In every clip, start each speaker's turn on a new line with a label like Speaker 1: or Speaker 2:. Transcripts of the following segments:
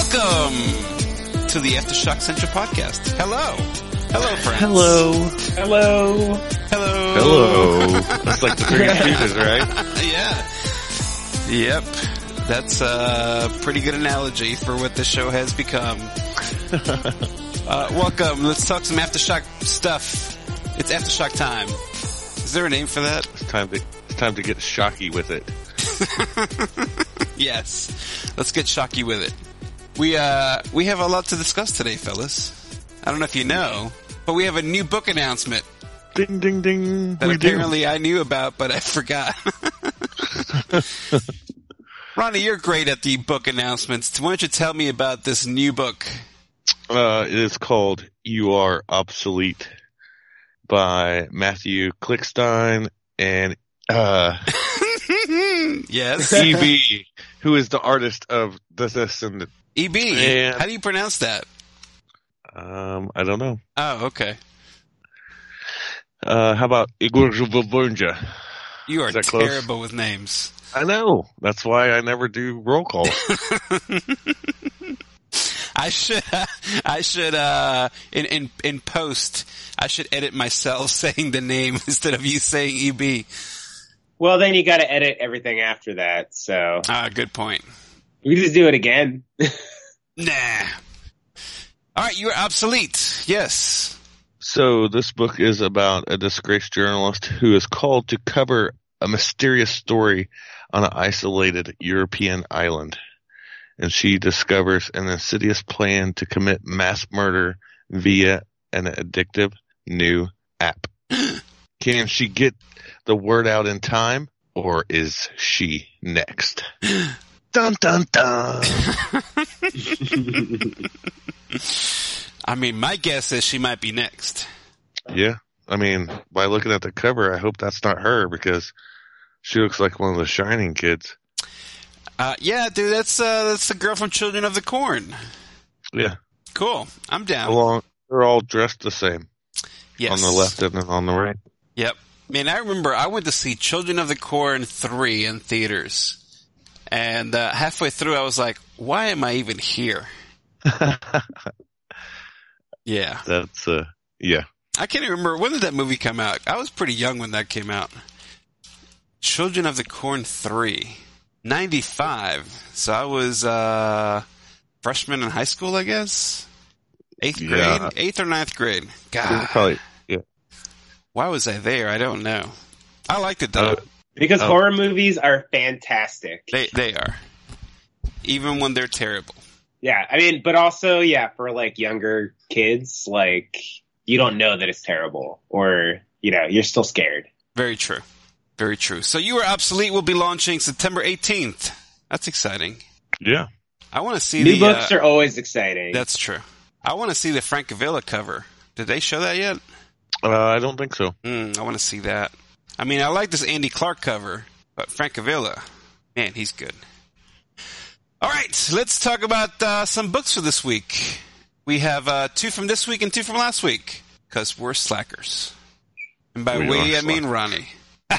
Speaker 1: Welcome to the Aftershock Central podcast. Hello. Hello, friends.
Speaker 2: Hello.
Speaker 3: Hello.
Speaker 1: Hello.
Speaker 2: Hello. That's like the Three Stooges, right?
Speaker 1: Yeah. Yep. That's a pretty good analogy for what the show has become. Welcome. Let's talk some Aftershock stuff. It's Aftershock time. Is there a name for that?
Speaker 2: It's time to get shocky with it.
Speaker 1: Yes. Let's get shocky with it. We have a lot to discuss today, fellas. I don't know if you know, but we have a new book announcement.
Speaker 2: Ding, ding, ding.
Speaker 1: That apparently I knew about, but I forgot. Ronnie, you're great at the book announcements. Why don't you tell me about this new book?
Speaker 2: It is called You Are Obsolete by Matthew Klickstein and
Speaker 1: Yes.
Speaker 2: E.B., who is the artist of this and the...
Speaker 1: E.B.,
Speaker 2: And-
Speaker 1: how do you pronounce that?
Speaker 2: I don't know.
Speaker 1: Oh, okay.
Speaker 2: How about Igor Zhubovunja?
Speaker 1: You are
Speaker 2: Is that close?
Speaker 1: terrible with names.
Speaker 2: I know. That's why I never do roll call.
Speaker 1: I should, in post, I should edit myself saying the name instead of you saying EB.
Speaker 3: Well, then you got to edit everything after that. So
Speaker 1: Good point.
Speaker 3: we can just do it again.
Speaker 1: Nah. All right, you're obsolete. Yes.
Speaker 2: So this book is about a disgraced journalist who is called to cover a mysterious story on an isolated European island. And she discovers an insidious plan to commit mass murder via an addictive new app. Can she get the word out in time, or is she next? Dun, dun, dun.
Speaker 1: I mean, my guess is she might be next.
Speaker 2: Yeah. I mean, by looking at the cover, I hope that's not her, because she looks like one of the Shining kids.
Speaker 1: Yeah, dude, that's the girl from Children of the Corn.
Speaker 2: Yeah.
Speaker 1: Cool. I'm down.
Speaker 2: They're all dressed the same.
Speaker 1: Yes.
Speaker 2: On the left and on the right.
Speaker 1: Yep. Man, I remember I went to see Children of the Corn 3 in theaters. And halfway through, I was like, why am I even here? Yeah.
Speaker 2: That's, yeah.
Speaker 1: I can't even remember. When did that movie come out? I was pretty young when that came out. Children of the Corn 3. 95. So I was freshman in high school, I guess. 8th grade?
Speaker 2: Yeah.
Speaker 1: 8th or 9th grade. God.
Speaker 2: Probably, yeah.
Speaker 1: Why was I there? I don't know. I liked it, though.
Speaker 3: Because horror movies are fantastic.
Speaker 1: They are. Even when they're terrible.
Speaker 3: Yeah, I mean, but also, yeah, for like younger kids, like you don't know that it's terrible, or you're still scared.
Speaker 1: Very true. Very true. So You Are Obsolete will be launching September 18th. That's exciting.
Speaker 2: Yeah.
Speaker 1: I want to see
Speaker 3: New books are always exciting.
Speaker 1: That's true. I want to see the Francavilla cover. Did they show that yet?
Speaker 2: I don't think so.
Speaker 1: I want to see that. I mean, I like this Andy Clark cover, but Francavilla, man, he's good. All right, let's talk about some books for this week. We have 2 from this week and 2 from last week, because we're slackers. And by we, I mean Ronnie.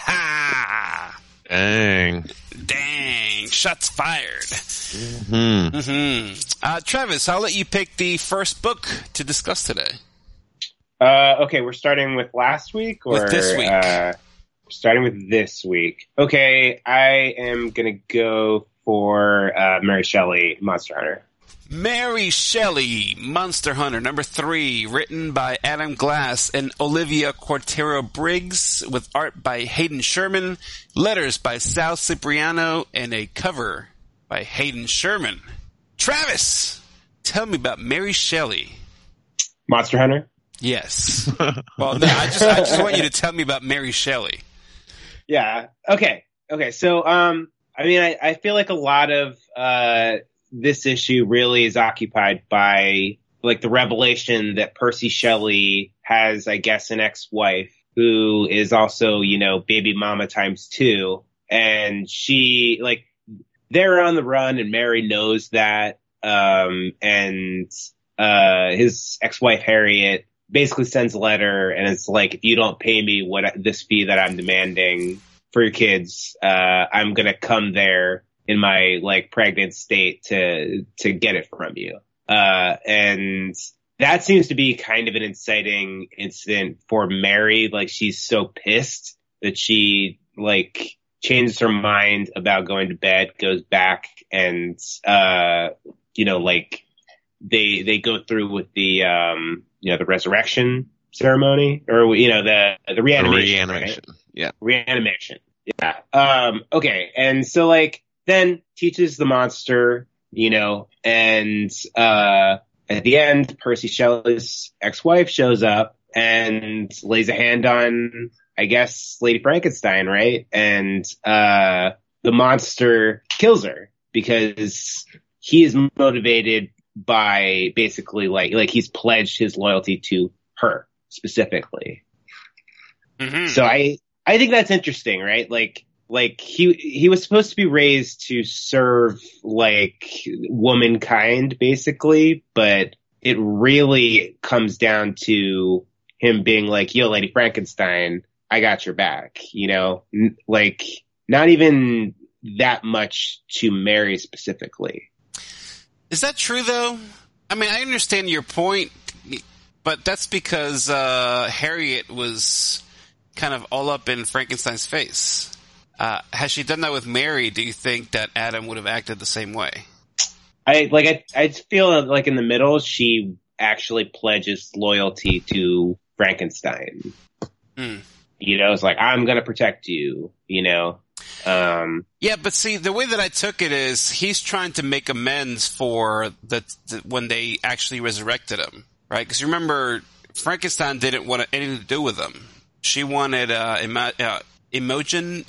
Speaker 2: Dang.
Speaker 1: Dang, shots fired.
Speaker 2: Mm-hmm.
Speaker 1: Travis, I'll let you pick the first book to discuss today.
Speaker 3: Okay, we're starting with last week, or
Speaker 1: With this week.
Speaker 3: Starting with this week. Okay, I am gonna go for Mary Shelley, Monster Hunter.
Speaker 1: Mary Shelley, Monster Hunter, number 3, written by Adam Glass and Olivia Quartero Briggs, with art by Hayden Sherman, letters by Sal Cipriano, and a cover by Hayden Sherman. Travis, tell me about Mary Shelley.
Speaker 3: Monster Hunter?
Speaker 1: Yes. Well, no, I just want you to tell me about Mary Shelley.
Speaker 3: Yeah. Okay. So, I mean, I feel like a lot of this issue really is occupied by like the revelation that Percy Shelley has, I guess, an ex-wife who is also, baby mama times 2. And she, like, they're on the run and Mary knows that. And his ex-wife, Harriet, basically sends a letter and it's like, if you don't pay me this fee that I'm demanding for your kids, I'm going to come there in my like pregnant state to get it from you. And that seems to be kind of an inciting incident for Mary. Like, she's so pissed that she like changes her mind about going to bed, goes back, and like they go through with the the resurrection ceremony, or the reanimation. Right?
Speaker 2: Yeah.
Speaker 3: Reanimation. Yeah. Okay. And so like then teaches the monster, and at the end, Percy Shelley's ex-wife shows up and lays a hand on, I guess, Lady Frankenstein, right? And the monster kills her because he is motivated by basically like he's pledged his loyalty to her specifically. Mm-hmm. So I think that's interesting, right? Like he was supposed to be raised to serve like womankind basically, but it really comes down to him being like, yo, Lady Frankenstein, I got your back, like not even that much to Mary specifically.
Speaker 1: Is that true though? I mean, I understand your point, but that's because Harriet was kind of all up in Frankenstein's face. Has she done that with Mary? Do you think that Adam would have acted the same way?
Speaker 3: I feel like in the middle, she actually pledges loyalty to Frankenstein. It's like, I'm going to protect you, Yeah,
Speaker 1: but see, the way that I took it is he's trying to make amends for when they actually resurrected him, right? Because remember, Frankenstein didn't want anything to do with him. She wanted Imogen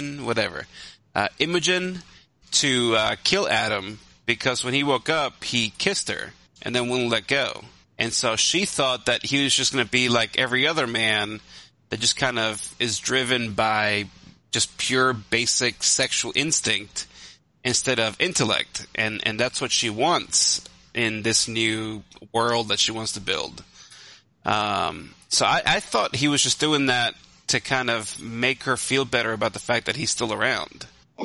Speaker 1: to kill Adam because when he woke up, he kissed her and then wouldn't let go. And so she thought that he was just going to be like every other man that just kind of is driven by just pure basic sexual instinct instead of intellect. And that's what she wants in this new world that she wants to build. So I thought he was just doing that to kind of make her feel better about the fact that he's still around.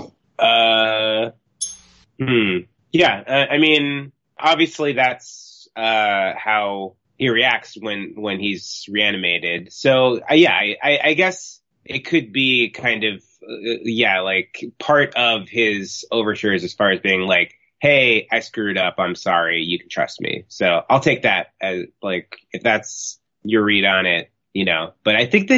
Speaker 3: Yeah, I mean, obviously that's how he reacts when he's reanimated. So, I guess it could be kind of, like part of his overtures as far as being like, hey, I screwed up, I'm sorry, you can trust me. So I'll take that as, like, if that's your read on it, But I think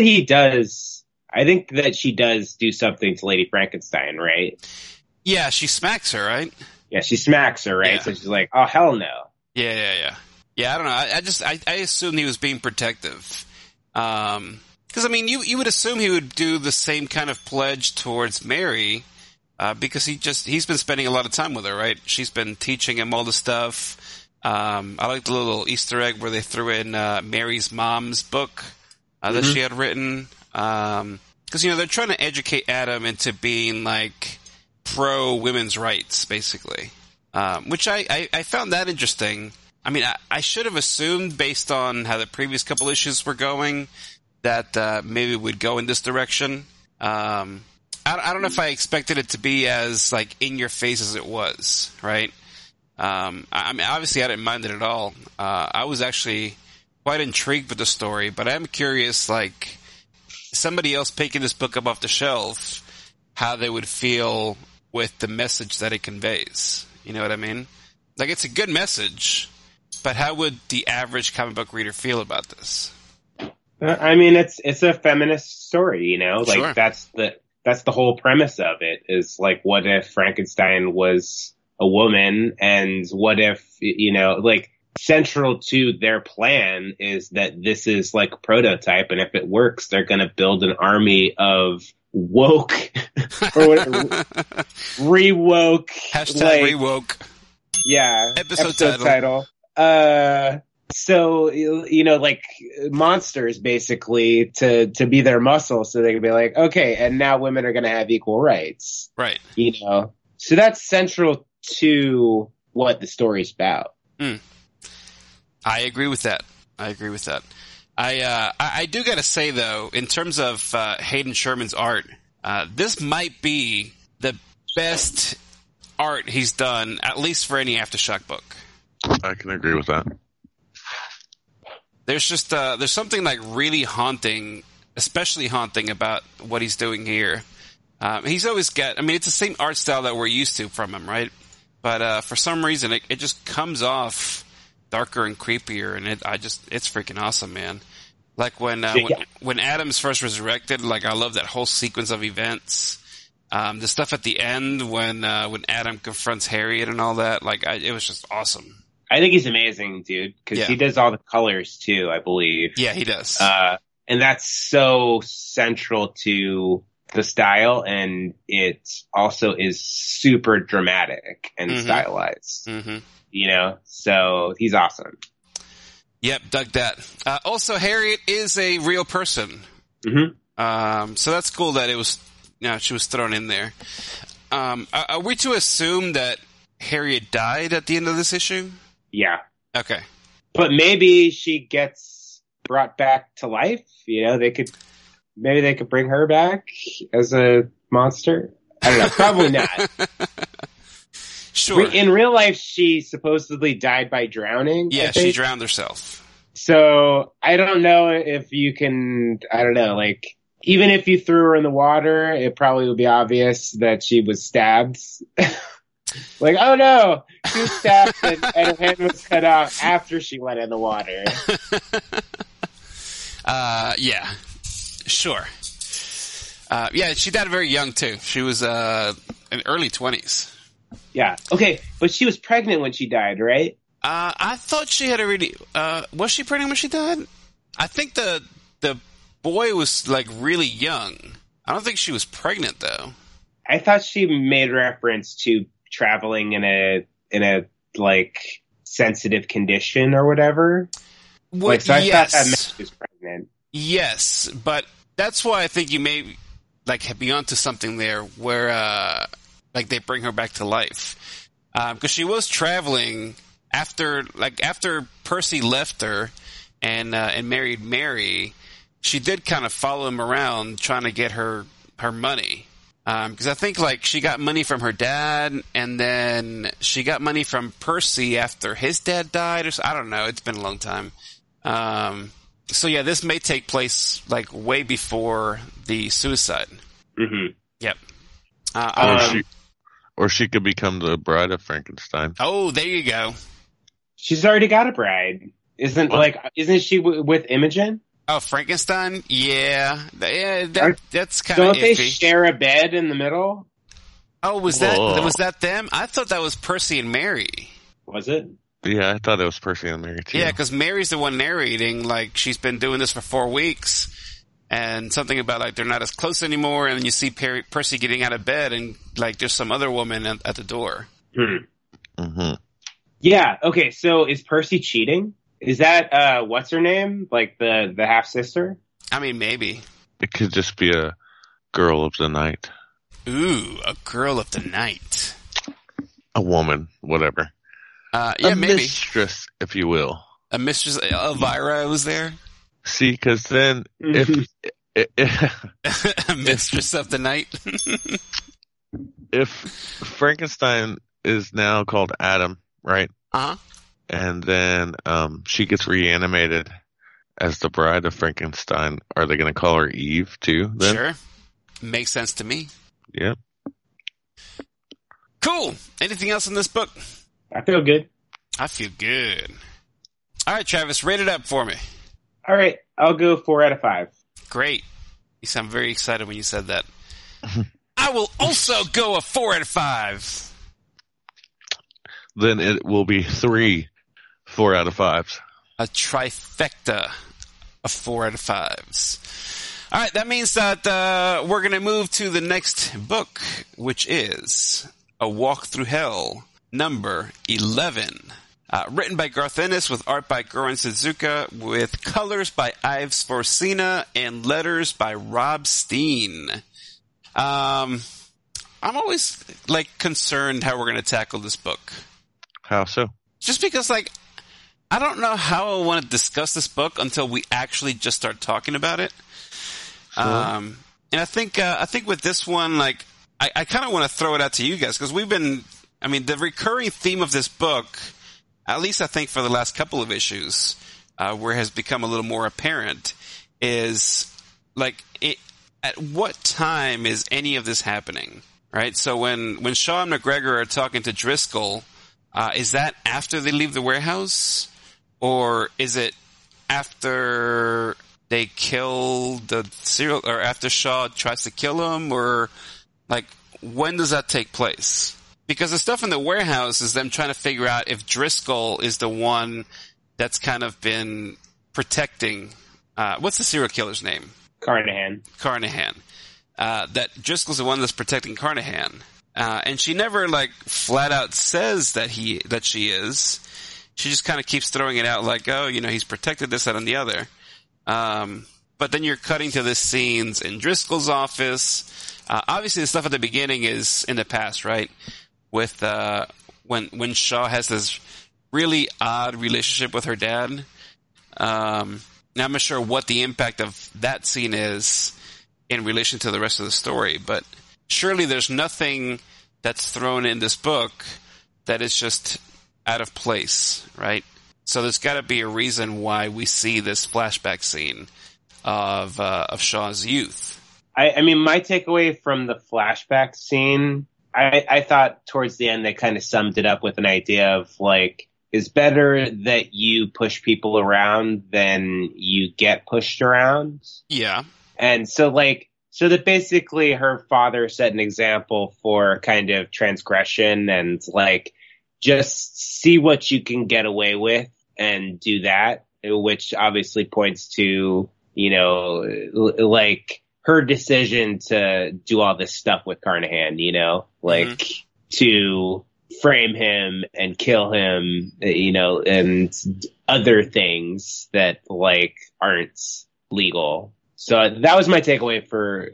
Speaker 3: that she does do something to Lady Frankenstein, right?
Speaker 1: Yeah, she smacks her, right?
Speaker 3: Yeah, she smacks her, right? Yeah. So she's like, oh, hell no.
Speaker 1: Yeah. Yeah, I don't know. I assumed he was being protective. Because, I mean, you would assume he would do the same kind of pledge towards Mary, because he's been spending a lot of time with her, right? She's been teaching him all the stuff. I like the little Easter egg where they threw in Mary's mom's book that she had written. Because, they're trying to educate Adam into being, like, pro-women's rights, basically. Which I found that interesting. I mean, I should have assumed, based on how the previous couple issues were going, that maybe it would go in this direction. I don't know if I expected it to be as, like, in your face as it was, right? I mean, obviously I didn't mind it at all. I was actually quite intrigued with the story, but I'm curious, like, somebody else picking this book up off the shelf, how they would feel with the message that it conveys. You know what I mean? Like, it's a good message, but how would the average comic book reader feel about this?
Speaker 3: I mean, it's a feminist story, Like,
Speaker 1: sure.
Speaker 3: That's the whole premise of it, is like, what if Frankenstein was a woman, and what if, like, central to their plan is that this is like a prototype, and if it works, they're going to build an army of woke or whatever, re-woke.
Speaker 1: Hashtag
Speaker 3: like,
Speaker 1: re-woke.
Speaker 3: Yeah.
Speaker 1: Episode
Speaker 3: title. So, like, monsters, basically, to be their muscle, so they can be like, okay, and now women are going to have equal rights.
Speaker 1: Right.
Speaker 3: So that's central to what the story's about.
Speaker 1: I agree with that. I do gotta say, though, in terms of Hayden Sherman's art, this might be the best art he's done, at least for any Aftershock book.
Speaker 2: I can agree with that.
Speaker 1: There's just there's something like really haunting, especially haunting about what he's doing here. He's always got, I mean, it's the same art style that we're used to from him, right? But for some reason, it just comes off darker and creepier, and it's freaking awesome, man. Like when Adam's first resurrected, like I love that whole sequence of events. The stuff at the end when Adam confronts Harriet and all that, like it was just awesome.
Speaker 3: I think he's amazing, dude, because he does all the colors too, I believe.
Speaker 1: Yeah, he does.
Speaker 3: And that's so central to the style, and it also is super dramatic and stylized. Mm-hmm. You know, so he's awesome.
Speaker 1: Yep, dug that. Also, Harriet is a real person.
Speaker 3: Mm-hmm.
Speaker 1: So that's cool that it was, she was thrown in there. Are we to assume that Harriet died at the end of this issue?
Speaker 3: Yeah.
Speaker 1: Okay.
Speaker 3: But maybe she gets brought back to life. You know, maybe they could bring her back as a monster. I don't know. Probably not.
Speaker 1: Sure.
Speaker 3: In real life, she supposedly died by drowning.
Speaker 1: Yeah, she drowned herself.
Speaker 3: So I don't know if you can, I don't know, like, even if you threw her in the water, it probably would be obvious that she was stabbed. Like, oh no, she was stabbed and her hand was cut off after she went in the water.
Speaker 1: Yeah, sure. Yeah, she died very young too. She was in early 20s.
Speaker 3: Yeah. Okay, but she was pregnant when she died, right?
Speaker 1: I thought she had already. Was she pregnant when she died? I think the boy was like really young. I don't think she was pregnant though.
Speaker 3: I thought she made reference to traveling in a like sensitive condition or whatever.
Speaker 1: Well,
Speaker 3: so I thought that meant she was pregnant.
Speaker 1: Yes, but that's why I think you may like be onto something there where like they bring her back to life, because she was traveling after Percy left her and married Mary. She did kind of follow him around trying to get her money. Because I think like she got money from her dad, and then she got money from Percy after his dad died. I don't know. It's been a long time. So yeah, this may take place like way before the suicide.
Speaker 3: Mm-hmm.
Speaker 1: Yep.
Speaker 2: Or she could become the bride of Frankenstein.
Speaker 1: Oh, there you go.
Speaker 3: She's already got a bride. Isn't she with Imogen?
Speaker 1: Oh, Frankenstein? Yeah. That's kind of iffy.
Speaker 3: Don't they share a bed in the middle?
Speaker 1: Oh, was that them? I thought that was Percy and Mary.
Speaker 3: Was it?
Speaker 2: Yeah, I thought it was Percy and Mary too.
Speaker 1: Yeah, because Mary's the one narrating, like, she's been doing this for 4 weeks, and something about, like, they're not as close anymore, and then you see Percy getting out of bed, and, like, there's some other woman at the door.
Speaker 2: Mm-hmm.
Speaker 3: Yeah, okay, so is Percy cheating? Is that, what's her name? Like, the half-sister?
Speaker 1: I mean, maybe.
Speaker 2: It could just be a girl of the night.
Speaker 1: Ooh, a girl of the night.
Speaker 2: A woman, whatever.
Speaker 1: Yeah,
Speaker 2: a
Speaker 1: maybe.
Speaker 2: Mistress, if you will.
Speaker 1: A mistress, Elvira was there?
Speaker 2: See, because then, if
Speaker 1: a mistress of the night?
Speaker 2: If Frankenstein is now called Adam, right?
Speaker 1: Uh-huh.
Speaker 2: And then she gets reanimated as the bride of Frankenstein. Are they going to call her Eve too? Then?
Speaker 1: Sure. Makes sense to me.
Speaker 2: Yep.
Speaker 1: Cool. Anything else in this book?
Speaker 3: I feel good.
Speaker 1: I feel good. All right, Travis, rate it up for me.
Speaker 3: All right, I'll go 4 out of 5.
Speaker 1: Great. You sound very excited when you said that. I will also go a 4 out of 5.
Speaker 2: Then it will be 3 4 out of 5s.
Speaker 1: A trifecta of 4 out of 5s. All right, that means that we're going to move to the next book, which is A Walk Through Hell, number 11. Written by Garth Ennis with art by Goran Sudzuka with colors by Ives Forcina and letters by Rob Steen. I'm always like concerned how we're going to tackle this book.
Speaker 2: How so?
Speaker 1: Just because like I don't know how I want to discuss this book until we actually just start talking about it. Sure. And I think with this one, like I kind of want to throw it out to you guys because we've been I mean, the recurring theme of this book, at least I think for the last couple of issues, where it has become a little more apparent, is like at what time is any of this happening, right? So when Shaw and McGregor are talking to Driscoll, is that after they leave the warehouse, or is it after they kill the serial, or after Shaw tries to kill him, or like when does that take place? Because the stuff in the warehouse is them trying to figure out if Driscoll is the one that's kind of been protecting. What's the serial killer's name?
Speaker 3: Carnahan.
Speaker 1: That Driscoll's the one that's protecting Carnahan. And she never like flat out says that she is. She just kind of keeps throwing it out like, oh, he's protected this, that, and the other. But then you're cutting to the scenes in Driscoll's office. Obviously the stuff at the beginning is in the past, right? With, when Shaw has this really odd relationship with her dad. Now I'm not sure what the impact of that scene is in relation to the rest of the story, but surely there's nothing that's thrown in this book that is just out of place, right? So there's got to be a reason why we see this flashback scene of Shaw's youth.
Speaker 3: I mean, my takeaway from the flashback scene, I thought towards the end they kind of summed it up with an idea of like, it's better that you push people around than you get pushed around.
Speaker 1: Yeah.
Speaker 3: And so that basically her father set an example for kind of transgression and like just see what you can get away with and do that, which obviously points to, like her decision to do all this stuff with Carnahan, to frame him and kill him, and other things that like aren't legal. So that was my takeaway for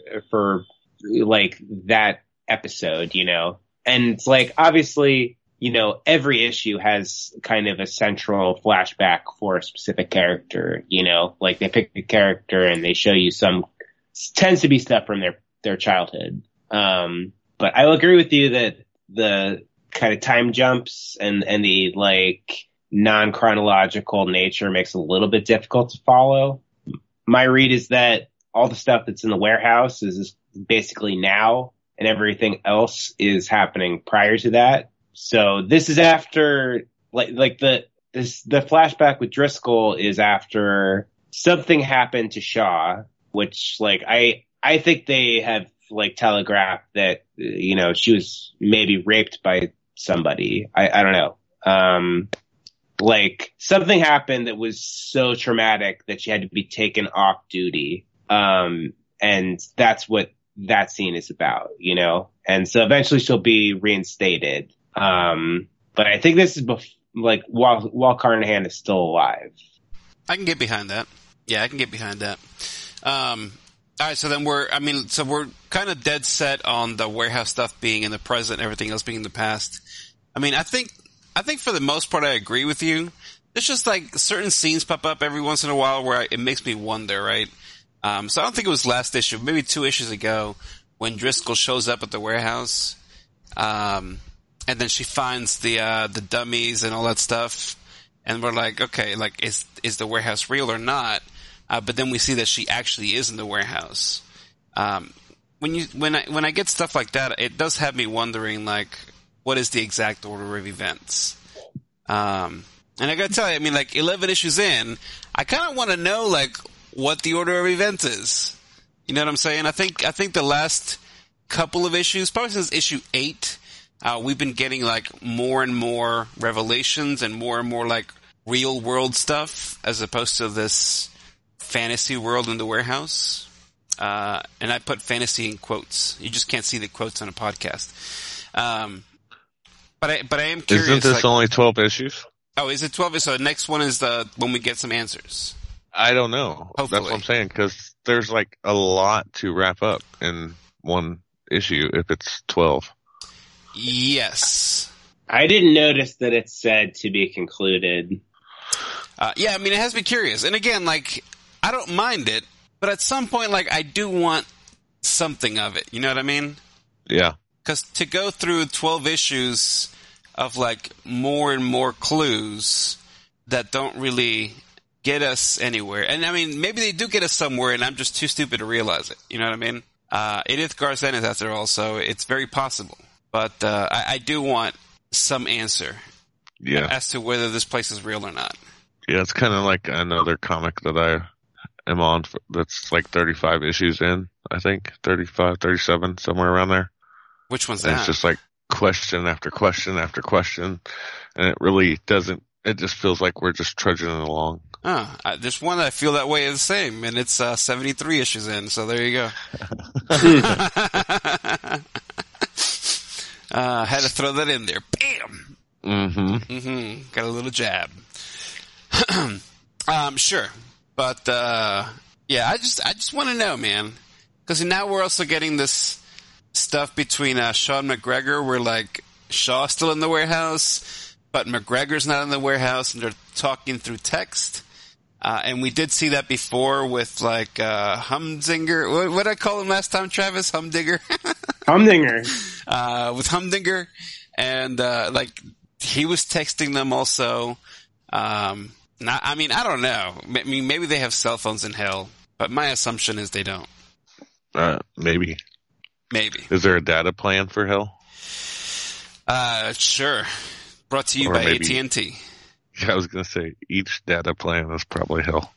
Speaker 3: like that episode, and like obviously, every issue has kind of a central flashback for a specific character, like they pick a character and they show you tends to be stuff from their childhood. But I will agree with you that the kind of time jumps and the like non-chronological nature makes it a little bit difficult to follow. My read is that all the stuff that's in the warehouse is basically now, and everything else is happening prior to that. So this is after the flashback with Driscoll is after something happened to Shaw, which like I think they have like telegraphed that she was maybe raped by somebody. I don't know. Like something happened that was so traumatic that she had to be taken off duty. And that's what that scene is about, and so eventually she'll be reinstated. But I think this is while Carnahan is still alive.
Speaker 1: I can get behind that. Yeah, I can get behind that. All right. So then we're kind of dead set on the warehouse stuff being in the present, everything else being in the past. I mean, I think for the most part, I agree with you. There's just like certain scenes pop up every once in a while where it makes me wonder, right? So I don't think it was last issue, maybe 2 issues ago when Driscoll shows up at the warehouse. And then she finds the dummies and all that stuff. And we're like, okay, like, is the warehouse real or not? But then we see that she actually is in the warehouse. When I get stuff like that, it does have me wondering, like, what is the exact order of events? And I gotta tell you, I mean, like, 11 issues in, I kind of want to know, like, what the order of events is. You know what I'm saying? I think the last couple of issues, probably since issue 8, we've been getting, like, more and more revelations and more, like, real world stuff as opposed to this fantasy world in the warehouse. And I put fantasy in quotes. You just can't see the quotes on a podcast. But I am curious.
Speaker 2: Isn't this only 12 issues?
Speaker 1: Oh, is it 12? So the next one is when we get some answers.
Speaker 2: I don't know.
Speaker 1: Hopefully.
Speaker 2: That's what I'm saying, because there's like a lot to wrap up in one issue if it's 12.
Speaker 1: Yes.
Speaker 3: I didn't notice that it said to be concluded.
Speaker 1: Yeah, I mean, it has me curious. And again, like, I don't mind it, but at some point, like, I do want something of it. You know what I mean?
Speaker 2: Yeah.
Speaker 1: Because to go through 12 issues of like more and more clues that don't really get us anywhere. And I mean, maybe they do get us somewhere, and I'm just too stupid to realize it. You know what I mean? Edith Garzen is after all, so it's very possible. But I do want some answer as to whether this place is real or not.
Speaker 2: Yeah, it's kind of like another comic that I am on that's like 35 issues in, I think. 35, 37, somewhere around there.
Speaker 1: Which one's
Speaker 2: and
Speaker 1: that?
Speaker 2: It's just like question after question after question, and it really doesn't, it just feels like we're just trudging along.
Speaker 1: Oh, there's one that I feel that way is the same, and it's 73 issues in, so there you go. Had to throw that in there. Bam! Mm-hmm. Got a little jab. Sure. But, yeah, I just want to know, man. Because now we're also getting this stuff between Shaw and McGregor where, like, Shaw's still in the warehouse, but McGregor's not in the warehouse, and they're talking through text. And we did see that before with, like, Humdinger. What did I call him last time, Travis? Humdinger?
Speaker 3: Humdinger.
Speaker 1: With Humdinger. And, like, he was texting them also. I mean, I don't know. I mean, maybe they have cell phones in hell, but my assumption is they don't.
Speaker 2: Maybe.
Speaker 1: Maybe.
Speaker 2: Is there a data plan for hell?
Speaker 1: Sure. Brought to you
Speaker 2: Or
Speaker 1: by
Speaker 2: maybe-
Speaker 1: AT&T.
Speaker 2: Yeah, I was going to say each data plan is probably hell.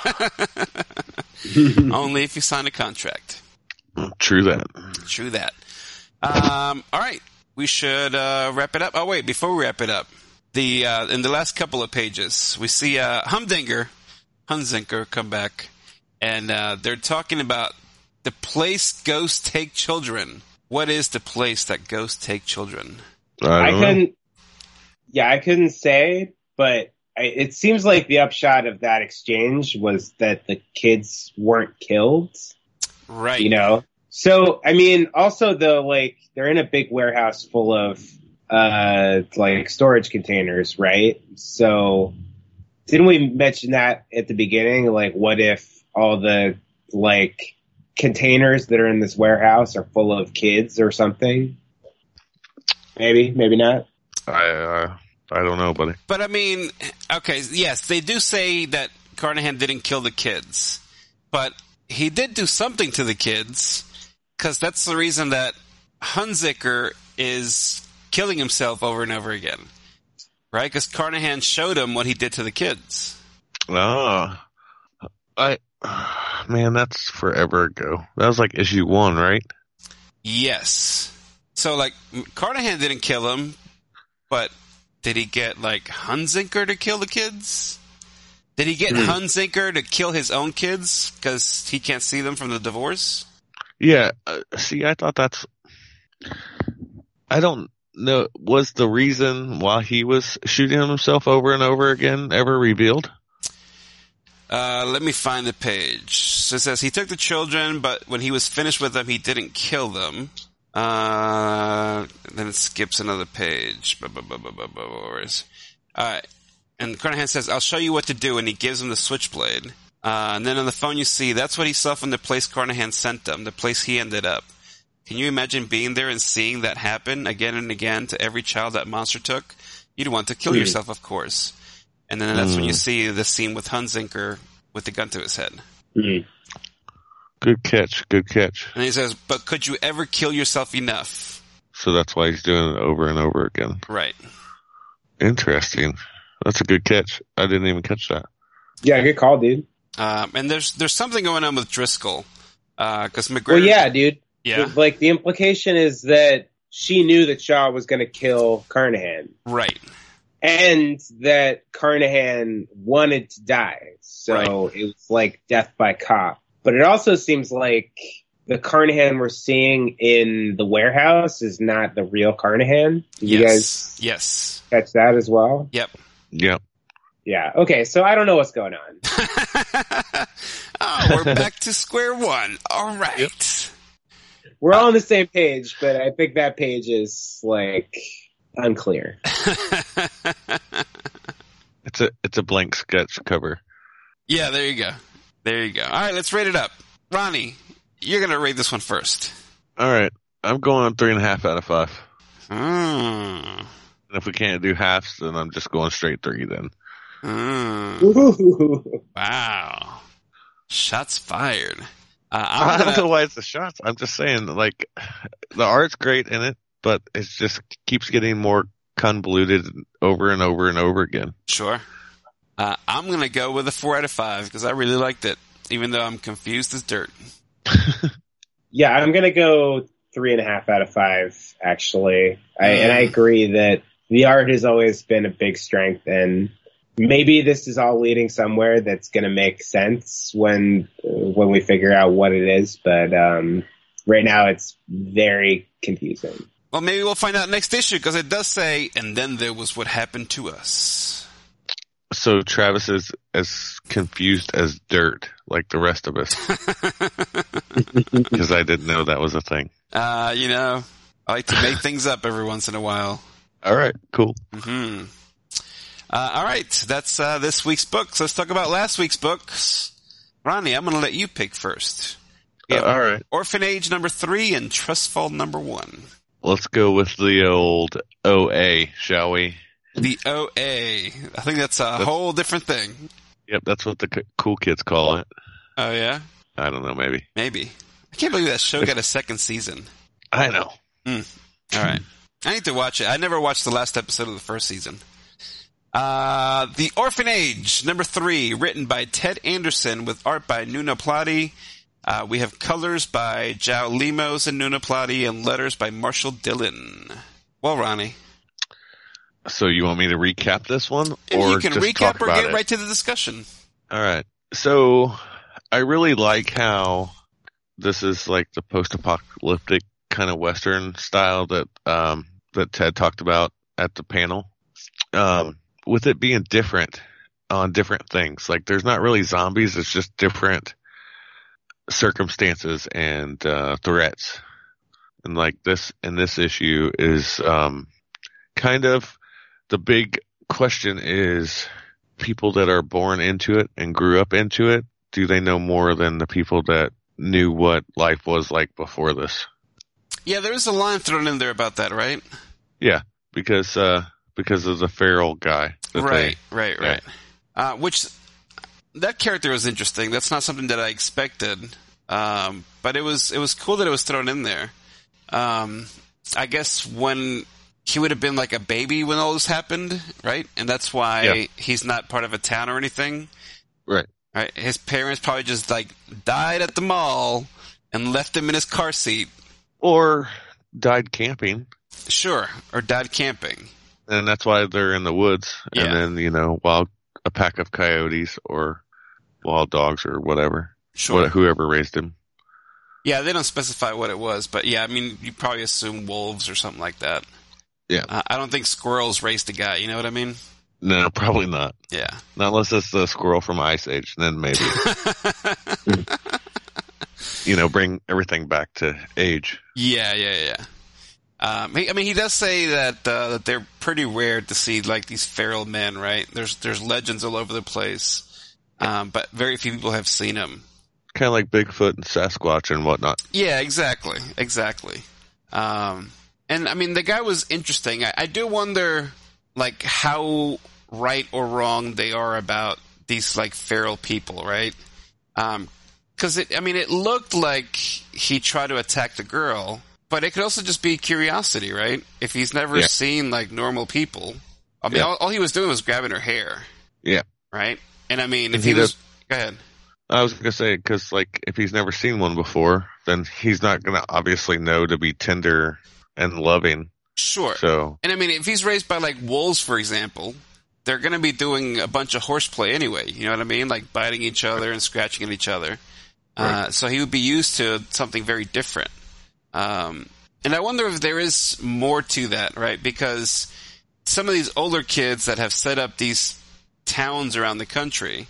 Speaker 1: Only if you sign a contract.
Speaker 2: True that.
Speaker 1: True that. All right. We should wrap it up. Oh, wait. Before we wrap it up, in the last couple of pages, we see Hunziker come back, and they're talking about the place ghosts take children. What is the place that ghosts take children?
Speaker 3: I couldn't say, but it seems like the upshot of that exchange was that the kids weren't killed.
Speaker 1: Right.
Speaker 3: You know? So, I mean, also though, like, they're in a big warehouse full of, like, storage containers, right? So, didn't we mention that at the beginning? Like, what if all the, like, containers that are in this warehouse are full of kids or something? Maybe not.
Speaker 2: I don't know, buddy.
Speaker 1: But I mean, okay, yes, they do say that Carnahan didn't kill the kids, but he did do something to the kids, because that's the reason that Hunziker is killing himself over and over again, right? Because Carnahan showed him what he did to the kids.
Speaker 2: Man, that's forever ago. That was like issue 1, right?
Speaker 1: Yes. So, like, Carnahan didn't kill him, but did he get, like, Hunziker to kill the kids? Did he get Hunziker to kill his own kids because he can't see them from the divorce?
Speaker 2: Yeah. See, I thought I don't know. Was the reason why he was shooting himself over and over again ever revealed?
Speaker 1: Let me find the page. So it says he took the children, but when he was finished with them, he didn't kill them. Then it skips another page. Alright. And Carnahan says, I'll show you what to do, and he gives him the switchblade. And then on the phone you see, that's what he saw from the place Carnahan sent them, the place he ended up. Can you imagine being there and seeing that happen again and again to every child that monster took? You'd want to kill yourself, of course. And then that's when you see the scene with Hunziker with the gun to his head.
Speaker 2: Good catch.
Speaker 1: And he says, but could you ever kill yourself enough?
Speaker 2: So that's why he's doing it over and over again.
Speaker 1: Right.
Speaker 2: Interesting. That's a good catch. I didn't even catch that.
Speaker 3: Yeah, good call, dude.
Speaker 1: And there's something going on with Driscoll. Cause McGregor.
Speaker 3: Well, yeah, dude.
Speaker 1: Yeah.
Speaker 3: Like, the implication is that she knew that Shaw was going to kill Carnahan.
Speaker 1: Right.
Speaker 3: And that Carnahan wanted to die. So It was like death by cop. But it also seems like the Carnahan we're seeing in the warehouse is not the real Carnahan. Did you guys catch that as well?
Speaker 1: Yep.
Speaker 3: Yeah. Okay, so I don't know what's going on.
Speaker 1: Oh, we're back to square one. All right.
Speaker 2: Yep.
Speaker 3: We're all on the same page, but I think that page is, like, unclear.
Speaker 2: It's a blank sketch cover.
Speaker 1: Yeah, there you go. All right, let's rate it up. Ronnie, you're going to rate this one first.
Speaker 2: All right. I'm going on 3.5 out of 5.
Speaker 1: Mm.
Speaker 2: And if we can't do halves, then I'm just going straight 3 then.
Speaker 3: Ooh.
Speaker 1: Wow. Shots fired.
Speaker 2: I don't know why it's the shots. I'm just saying, like, the art's great in it, but it just keeps getting more convoluted over and over and over again.
Speaker 1: Sure. I'm going to go with a 4 out of 5 because I really liked it, even though I'm confused as dirt.
Speaker 3: Yeah, I'm going to go 3.5 out of 5, actually. And I agree that the art has always been a big strength, and maybe this is all leading somewhere that's going to make sense when we figure out what it is, but right now it's very confusing.
Speaker 1: Well, maybe we'll find out next issue, because it does say, and then there was what happened to us.
Speaker 2: So Travis is as confused as dirt, like the rest of us. Because I didn't know that was a thing.
Speaker 1: I like to make things up every once in a while.
Speaker 2: All right, cool.
Speaker 1: Mm-hmm. All right, that's this week's books. Let's talk about last week's books. Ronnie, I'm going to let you pick first.
Speaker 2: All right.
Speaker 1: Orphanage number 3 and Trustfall number 1.
Speaker 2: Let's go with the old OA, shall we?
Speaker 1: The OA. I think that's a whole different thing.
Speaker 2: Yep, that's what the cool kids call it.
Speaker 1: Oh, yeah?
Speaker 2: I don't know, maybe.
Speaker 1: Maybe. I can't believe that show got a second season.
Speaker 2: I know.
Speaker 1: All right. I need to watch it. I never watched the last episode of the first season. The Orphanage, number 3, written by Ted Anderson with art by Nuno Plati. We have colors by João Lemos and Nuno Plati and letters by Marshall Dillon. Well, Ronnie.
Speaker 2: So you want me to recap this one?
Speaker 1: And
Speaker 2: or
Speaker 1: you can
Speaker 2: just
Speaker 1: recap
Speaker 2: talk
Speaker 1: or
Speaker 2: about
Speaker 1: get
Speaker 2: it?
Speaker 1: right to the discussion.
Speaker 2: All right. So I really like how this is like the post-apocalyptic kind of Western style that that Ted talked about at the panel. With it being different on different things. Like there's not really zombies, it's just different circumstances and threats. And like this in this issue is kind of the big question is people that are born into it and grew up into it, do they know more than the people that knew what life was like before this?
Speaker 1: Yeah, there was a line thrown in there about that, right?
Speaker 2: Yeah, because of the feral guy.
Speaker 1: Right. Which, that character was interesting. That's not something that I expected. But it was cool that it was thrown in there. I guess when he would have been like a baby when all this happened, right? And that's why he's not part of a town or anything.
Speaker 2: Right.
Speaker 1: Right. His parents probably just like died at the mall and left him in his car seat.
Speaker 2: Or died camping.
Speaker 1: Sure. Or died camping.
Speaker 2: And that's why they're in the woods.
Speaker 1: Yeah.
Speaker 2: And then, a pack of coyotes or wild dogs or whatever.
Speaker 1: Sure.
Speaker 2: Whoever raised him.
Speaker 1: Yeah, they don't specify what it was, but yeah, I mean, you probably assume wolves or something like that.
Speaker 2: Yeah.
Speaker 1: I don't think squirrels raised a guy, you know what I mean?
Speaker 2: No, probably not.
Speaker 1: Yeah.
Speaker 2: Not unless it's the squirrel from Ice Age, then maybe. Bring everything back to age.
Speaker 1: Yeah. He does say that they're pretty rare to see like these feral men, right? There's legends all over the place, but very few people have seen them.
Speaker 2: Kind of like Bigfoot and Sasquatch and whatnot.
Speaker 1: Yeah, exactly. And I mean, the guy was interesting. I do wonder, like, how right or wrong they are about these like feral people, right? Because it looked like he tried to attack the girl. But it could also just be curiosity, right? If he's never seen, like, normal people. I mean, all he was doing was grabbing her hair.
Speaker 2: Yeah.
Speaker 1: Right? And, I mean, if he was... Go ahead.
Speaker 2: I was going to say, because, like, if he's never seen one before, then he's not going to obviously know to be tender and loving.
Speaker 1: Sure.
Speaker 2: So...
Speaker 1: And, I mean, if he's raised by, like, wolves, for example, they're going to be doing a bunch of horseplay anyway. You know what I mean? Like, biting each other and scratching at each other. Right. So he would be used to something very different. And I wonder if there is more to that, right? Because some of these older kids that have set up these towns around the country,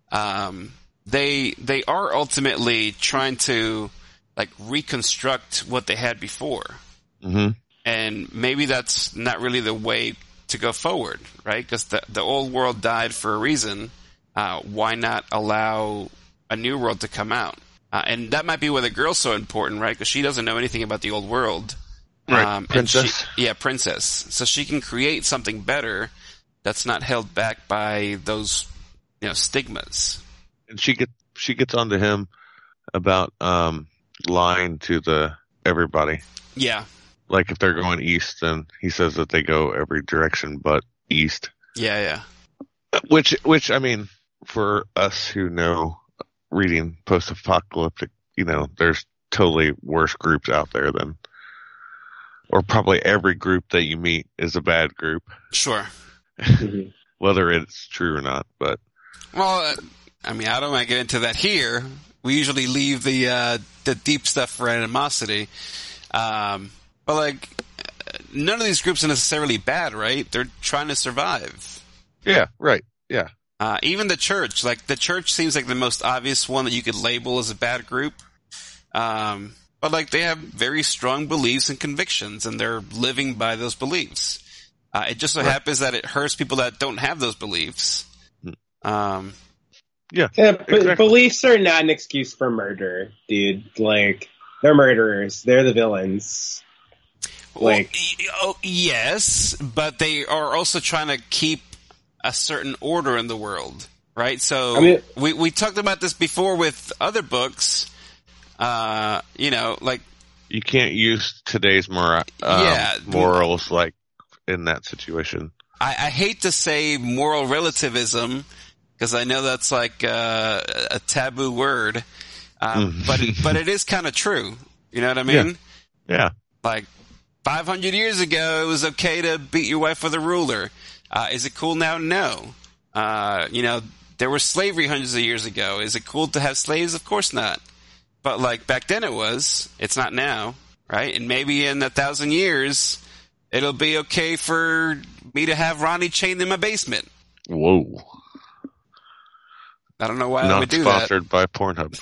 Speaker 1: they are ultimately trying to like reconstruct what they had before.
Speaker 2: Mm-hmm.
Speaker 1: And maybe that's not really the way to go forward, right? Because the old world died for a reason. Why not allow a new world to come out? And that might be why the girl's so important, right? Because she doesn't know anything about the old world.
Speaker 2: Right, princess.
Speaker 1: Princess. So she can create something better that's not held back by those, stigmas.
Speaker 2: And she gets onto him about lying to everybody.
Speaker 1: Yeah.
Speaker 2: Like if they're going east, then he says that they go every direction but east.
Speaker 1: Yeah.
Speaker 2: Which I mean, for us who know reading post-apocalyptic, there's totally worse groups out there than, or probably every group that you meet is a bad group.
Speaker 1: Sure.
Speaker 2: Whether it's true or not, but.
Speaker 1: Well, I don't want to get into that here. We usually leave the deep stuff for animosity. But none of these groups are necessarily bad, right? They're trying to survive.
Speaker 2: Yeah, right. Yeah.
Speaker 1: Even the church, the church seems like the most obvious one that you could label as a bad group. But they have very strong beliefs and convictions, and they're living by those beliefs. It just so happens that it hurts people that don't have those beliefs.
Speaker 2: Yeah,
Speaker 3: exactly. Beliefs are not an excuse for murder, dude. They're murderers. They're the villains.
Speaker 1: Yes, but they are also trying to keep a certain order in the world, right? So we talked about this before with other books.
Speaker 2: You can't use today's morals in that situation.
Speaker 1: I hate to say moral relativism because I know that's a taboo word, but it is kind of true. You know what I mean?
Speaker 2: Yeah.
Speaker 1: 500 years ago, it was okay to beat your wife with a ruler. Is it cool now? No. There was slavery hundreds of years ago. Is it cool to have slaves? Of course not. But back then it was. It's not now, right? And maybe in 1,000 years, it'll be okay for me to have Ronnie chained in my basement.
Speaker 2: Whoa.
Speaker 1: I don't know why I would do that.
Speaker 2: Not sponsored by Pornhub.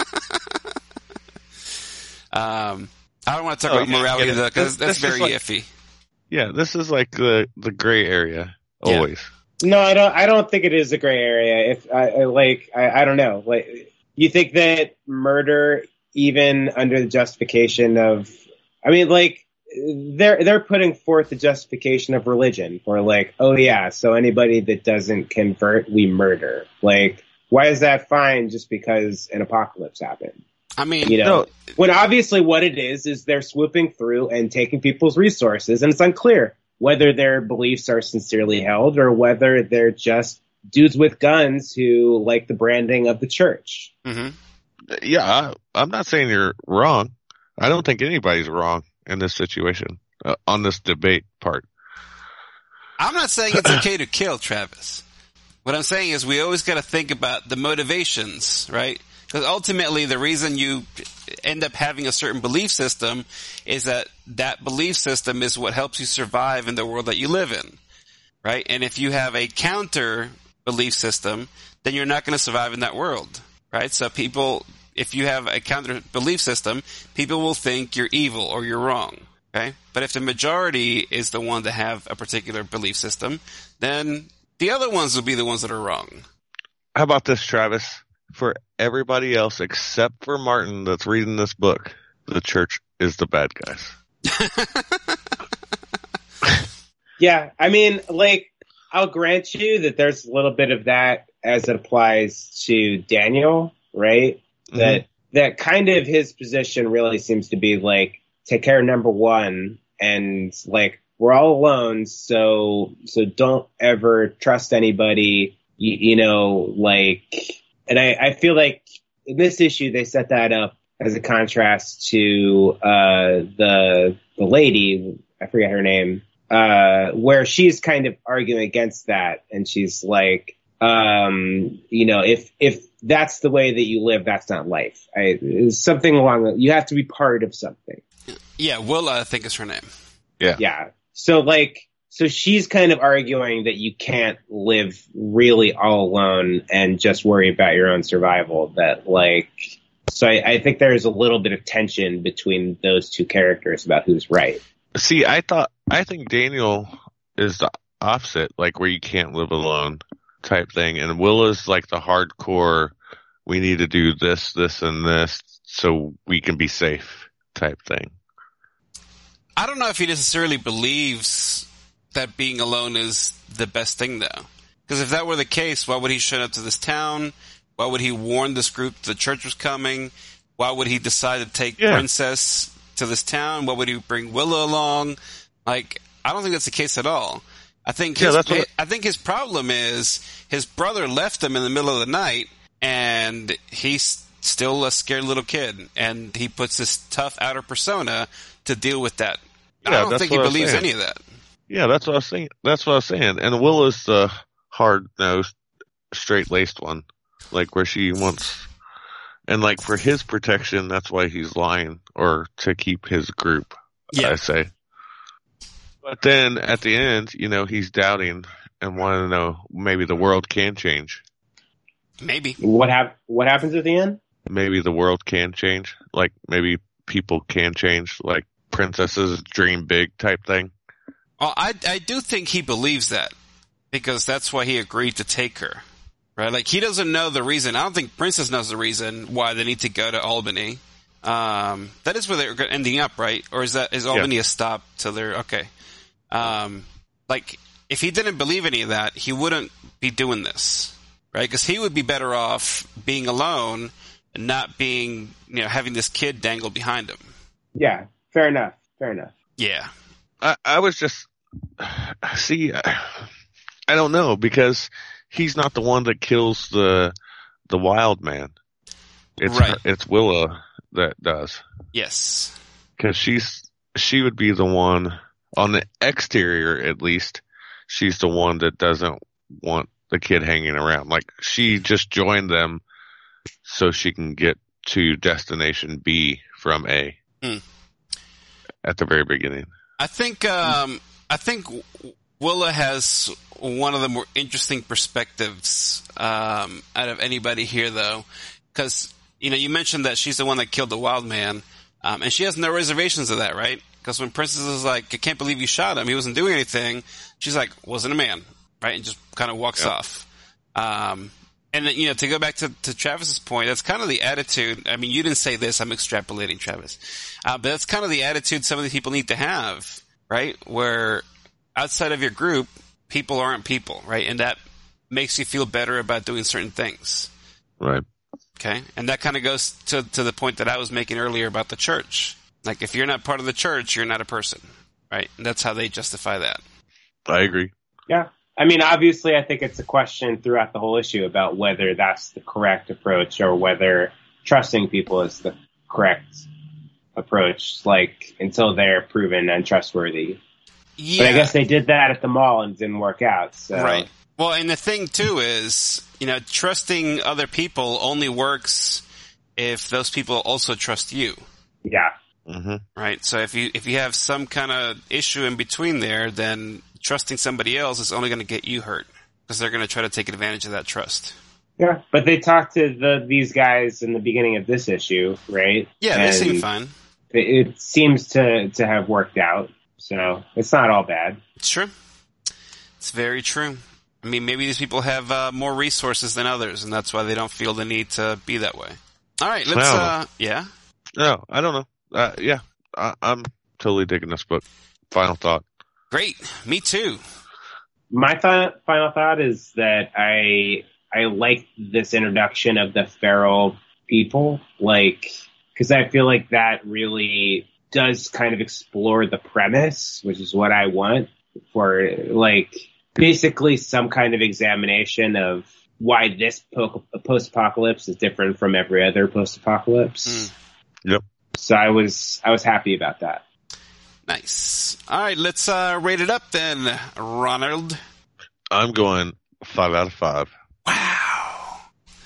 Speaker 1: I don't want to talk about morality though, because that's very iffy.
Speaker 2: Yeah, this is the gray area always.
Speaker 3: Yeah. No, I don't think it is a gray area. If I don't know. You think that murder, even under the justification of, they're putting forth the justification of religion for so anybody that doesn't convert, we murder. Why is that fine just because an apocalypse happened? When obviously what it is they're swooping through and taking people's resources, and it's unclear whether their beliefs are sincerely held or whether they're just dudes with guns who like the branding of the church.
Speaker 2: Mm-hmm. Yeah, I'm not saying you're wrong. I don't think anybody's wrong in this situation, on this debate part.
Speaker 1: I'm not saying it's okay to kill, Travis. What I'm saying is we always got to think about the motivations, right? Because ultimately the reason you end up having a certain belief system is that belief system is what helps you survive in the world that you live in, right? And if you have a counter belief system, then you're not going to survive in that world, right? So if you have a counter belief system, people will think you're evil or you're wrong, okay? But if the majority is the one to have a particular belief system, then the other ones will be the ones that are wrong.
Speaker 2: How about this, Travis? For everybody else except for Martin that's reading this book, the church is the bad guys.
Speaker 3: Yeah, I'll grant you that there's a little bit of that as it applies to Daniel, right? Mm-hmm. That kind of his position really seems to be take care of number one, and we're all alone, so don't ever trust anybody, and I feel like in this issue they set that up as a contrast to the lady, I forget her name, where she's kind of arguing against that, and she's if that's the way that you live, that's not life. Something along you have to be part of something.
Speaker 1: Yeah, Willa, I think is her name.
Speaker 2: Yeah.
Speaker 3: Yeah. So she's kind of arguing that you can't live really all alone and just worry about your own survival. So I think there's a little bit of tension between those two characters about who's right.
Speaker 2: See, I think Daniel is the opposite, where you can't live alone type thing. And Willa's the hardcore, we need to do this, this, and this so we can be safe type thing.
Speaker 1: I don't know if he necessarily believes that being alone is the best thing, though. Because if that were the case, why would he show up to this town? Why would he warn this group the church was coming? Why would he decide to take Princess to this town? Why would he bring Willow along? Like, I don't think that's the case at all. I think his problem is his brother left him in the middle of the night, and he's still a scared little kid, and he puts this tough outer persona to deal with that.
Speaker 2: Yeah,
Speaker 1: I don't think he believes any of that.
Speaker 2: Yeah, that's what I was saying. That's what I was saying. And Willow's the hard-nosed, straight-laced one, like where she wants, and like for his protection, that's why he's lying, or to keep his group. Yeah. I say. But then at the end, he's doubting and wanting to know maybe the world can change.
Speaker 1: Maybe.
Speaker 3: What happens at the end?
Speaker 2: Maybe the world can change. Like maybe people can change. Like princesses dream big type thing.
Speaker 1: Well, I do think he believes that because that's why he agreed to take her. Right? Like he doesn't know the reason. I don't think Princess knows the reason why they need to go to Albany. That is where they're ending up, right? Or is Albany a stop to their, okay. Like, if he didn't believe any of that, he wouldn't be doing this, right? Because he would be better off being alone and not being, having this kid dangled behind him.
Speaker 3: Yeah, fair enough.
Speaker 1: Yeah.
Speaker 2: I was just, I don't know, because he's not the one that kills the wild man. It's Willow that does.
Speaker 1: Yes.
Speaker 2: Because she would be the one, on the exterior at least, she's the one that doesn't want the kid hanging around. Like, she just joined them so she can get to destination B from A at the very beginning.
Speaker 1: I think Willow has one of the more interesting perspectives out of anybody here, though, because you mentioned that she's the one that killed the wild man, and she has no reservations of that, right? Because when Princess is like, I can't believe you shot him, he wasn't doing anything, she's like, wasn't a man, right? And just kind of walks off. And then, to go back to Travis's point, that's kind of the attitude. I mean, you didn't say this, I'm extrapolating, Travis. But that's kind of the attitude some of these people need to have, right? Where outside of your group, people aren't people, right? And that makes you feel better about doing certain things.
Speaker 2: Right.
Speaker 1: Okay? And that kind of goes to the point that I was making earlier about the church. Like, if you're not part of the church, you're not a person, right? And that's how they justify that.
Speaker 2: I agree.
Speaker 3: Yeah. I mean, obviously, I think it's a question throughout the whole issue about whether that's the correct approach or whether trusting people is the correct approach, like, until they're proven untrustworthy. Yeah. But I guess they did that at the mall and it didn't work out, so.
Speaker 1: Right. Well, and the thing, too, is, trusting other people only works if those people also trust you.
Speaker 3: Yeah.
Speaker 2: Mm-hmm.
Speaker 1: Right. So if you have some kind of issue in between there, then trusting somebody else is only going to get you hurt because they're going to try to take advantage of that trust.
Speaker 3: Yeah, but they talked to these guys in the beginning of this issue, right?
Speaker 1: Yeah, they seem fine.
Speaker 3: It seems to have worked out, so it's not all bad.
Speaker 1: It's true. It's very true. I mean, maybe these people have more resources than others, and that's why they don't feel the need to be that way. All right, let's. Yeah.
Speaker 2: No, I don't know. Yeah, I'm totally digging this book. Final thought.
Speaker 1: Great. Me too.
Speaker 3: My final thought is that I like this introduction of the feral people, because I feel like that really does kind of explore the premise, which is what I want for, basically some kind of examination of why this post-apocalypse is different from every other post-apocalypse.
Speaker 2: Yep.
Speaker 3: So I was happy about that.
Speaker 1: Nice. All right, let's rate it up then, Ronald.
Speaker 2: I'm going 5 out of 5.
Speaker 1: Wow.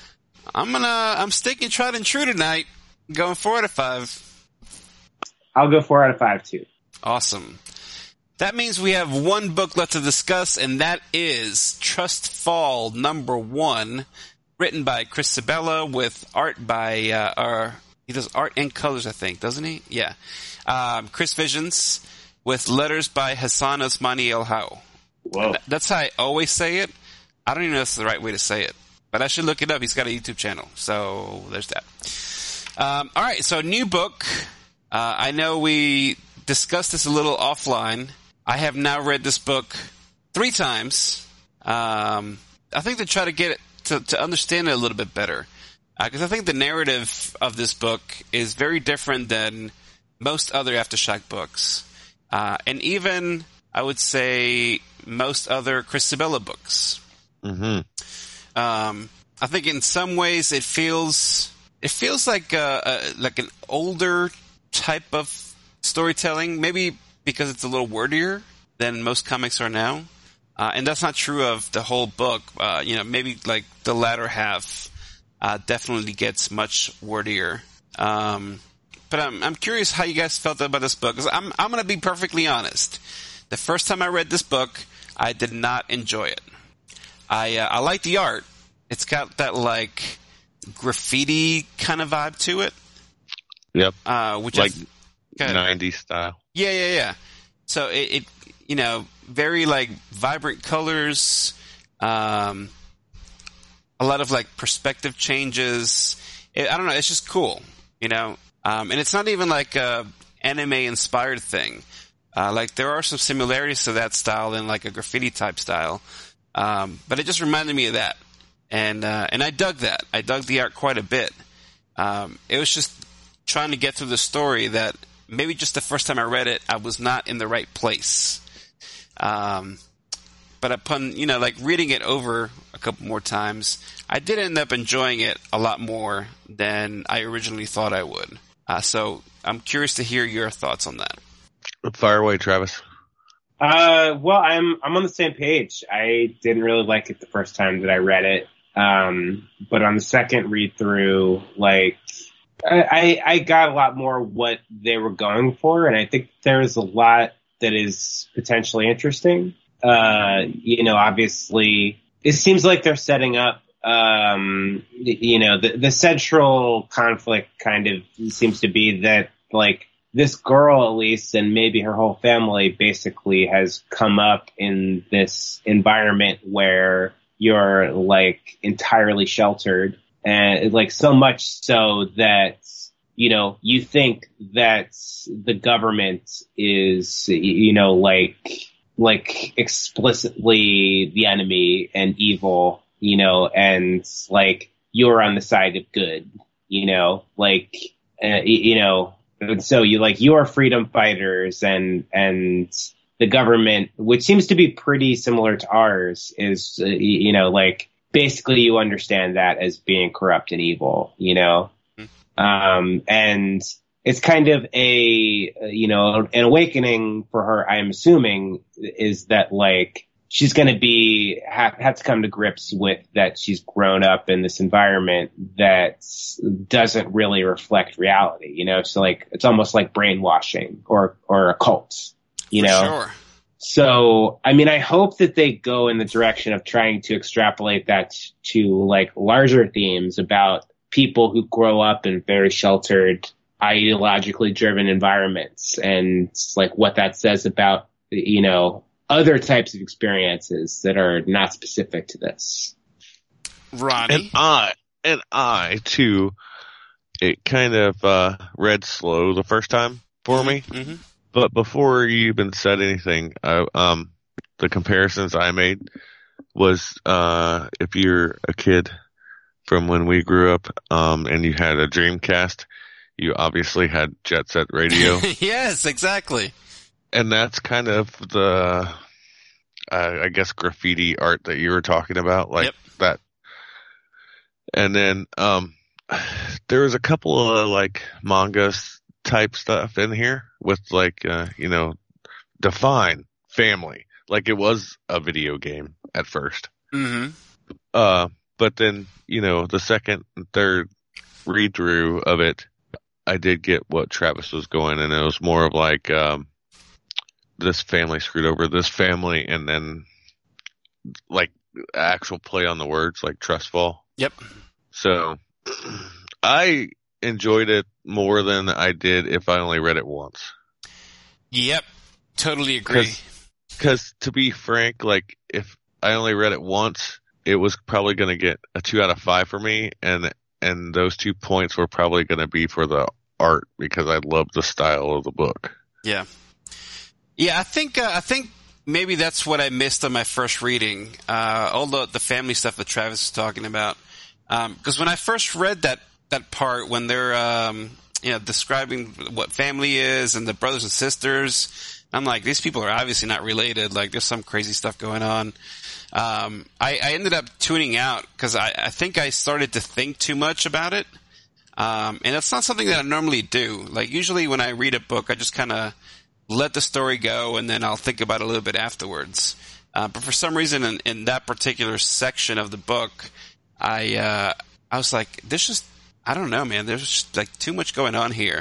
Speaker 1: I'm sticking tried and true tonight. Going 4 out of 5.
Speaker 3: I'll go 4 out of 5 too.
Speaker 1: Awesome. That means we have one book left to discuss, and that is Trust Fall #1, written by Chris Sabella with art by he does art and colors, I think, doesn't he? Yeah. Chris Visions with letters by Hassan Osmani El-Hao.
Speaker 3: Whoa.
Speaker 1: That's how I always say it. I don't even know if it's the right way to say it, but I should look it up. He's got a YouTube channel, so there's that. All right, so new book. I know we discussed this a little offline. I have now read this book 3 times. I think to try to get it to understand it a little bit better. Because I think the narrative of this book is very different than most other Aftershock books. And even, I would say, most other Chris Sebela books.
Speaker 2: Mm-hmm.
Speaker 1: I think in some ways it feels like an older type of storytelling, maybe because it's a little wordier than most comics are now. And that's not true of the whole book. Maybe like the latter half definitely gets much wordier. But I'm curious how you guys felt about this book. 'Cause I'm going to be perfectly honest. The first time I read this book, I did not enjoy it. I like the art. It's got that like graffiti kind of vibe to it.
Speaker 2: Yep.
Speaker 1: Which
Speaker 2: like
Speaker 1: is
Speaker 2: 90s style.
Speaker 1: Yeah. So it very like vibrant colors, a lot of like perspective changes. I don't know. It's just cool, and it's not even like a anime inspired thing. Like there are some similarities to that style in like a graffiti type style. But it just reminded me of that. And I dug that. I dug the art quite a bit. It was just trying to get through the story that maybe just the first time I read it, I was not in the right place. But upon, reading it over a couple more times, I did end up enjoying it a lot more than I originally thought I would. So I'm curious to hear your thoughts on that.
Speaker 2: Fire away, Travis.
Speaker 3: Well, I'm on the same page. I didn't really like it the first time that I read it. But on the second read through, I got a lot more what they were going for. And I think there's a lot that is potentially interesting. Obviously it seems like they're setting up, the central conflict kind of seems to be that this girl, at least, and maybe her whole family basically has come up in this environment where you're entirely sheltered, and so much so that, you think that the government is, explicitly the enemy and evil, and you're on the side of good, and so you are freedom fighters, and the government, which seems to be pretty similar to ours, is, basically you understand that as being corrupt and evil, and it's kind of an awakening for her, I'm assuming, is that she's going to have to come to grips with that she's grown up in this environment that doesn't really reflect reality, So it's almost like brainwashing or a cult,
Speaker 1: For sure.
Speaker 3: So, I hope that they go in the direction of trying to extrapolate that to larger themes about people who grow up in very sheltered, ideologically driven environments, and what that says about, other types of experiences that are not specific to this.
Speaker 1: Ronnie?
Speaker 2: And I too, it kind of read slow the first time for me.
Speaker 1: Mm-hmm.
Speaker 2: But before you even said anything, the comparisons I made was if you're a kid from when we grew up and you had a Dreamcast, you obviously had Jet Set Radio.
Speaker 1: Yes, exactly.
Speaker 2: And that's kind of the, I guess, graffiti art that you were talking about,
Speaker 1: Yep.
Speaker 2: that. And then there was a couple of manga type stuff in here with define family, it was a video game at first.
Speaker 1: Mm-hmm.
Speaker 2: But then the second and third read through of it, I did get what Travis was going, and it was more of this family screwed over this family, and then actual play on the words, trust fall.
Speaker 1: Yep.
Speaker 2: So I enjoyed it more than I did if I only read it once.
Speaker 1: Yep. Totally agree.
Speaker 2: Because to be frank, if I only read it once, it was probably going to get a 2 out of 5 for me, and those 2 points were probably going to be for the art, because I love the style of the book.
Speaker 1: Yeah. Yeah, I think maybe that's what I missed on my first reading. All the family stuff that Travis was talking about. Because when I first read that part when they're describing what family is and the brothers and sisters, I'm like, these people are obviously not related. Like, there's some crazy stuff going on. I ended up tuning out because I think I started to think too much about it. And that's not something that I normally do. Like, usually when I read a book, I just kind of let the story go and then I'll think about it a little bit afterwards. But for some reason in that particular section of the book, I was like, I don't know, man. There's just like too much going on here.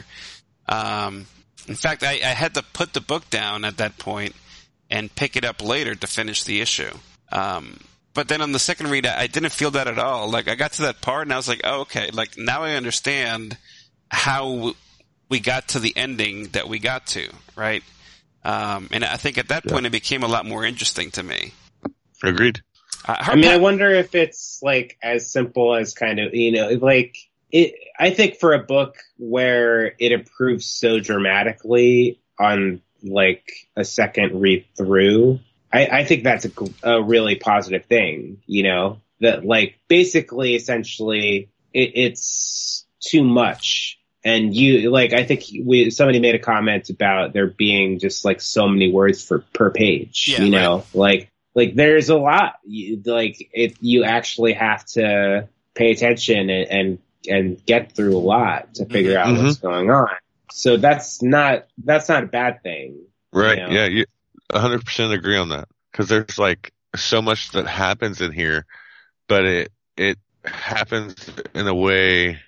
Speaker 1: In fact, I had to put the book down at that point and pick it up later to finish the issue. But then on the second read, I didn't feel that at all. Like, I got to that part and I was like, oh, okay. Like, now I understand how we got to the ending that we got to, right? And I think at that point it became a lot more interesting to me.
Speaker 2: Agreed.
Speaker 3: I wonder if it's like as simple as kind of, like it. I think for a book where it improves so dramatically on like a second read through, I think that's a really positive thing. That like basically, essentially, it's too much. And I think somebody made a comment about there being just like so many words per page.
Speaker 1: Yeah,
Speaker 3: right. Like there's a lot. You actually have to pay attention and get through a lot to figure out what's going on. So that's not a bad thing.
Speaker 2: Right. Yeah. You 100% agree on that. Cause there's like so much that happens in here, but it happens in a way.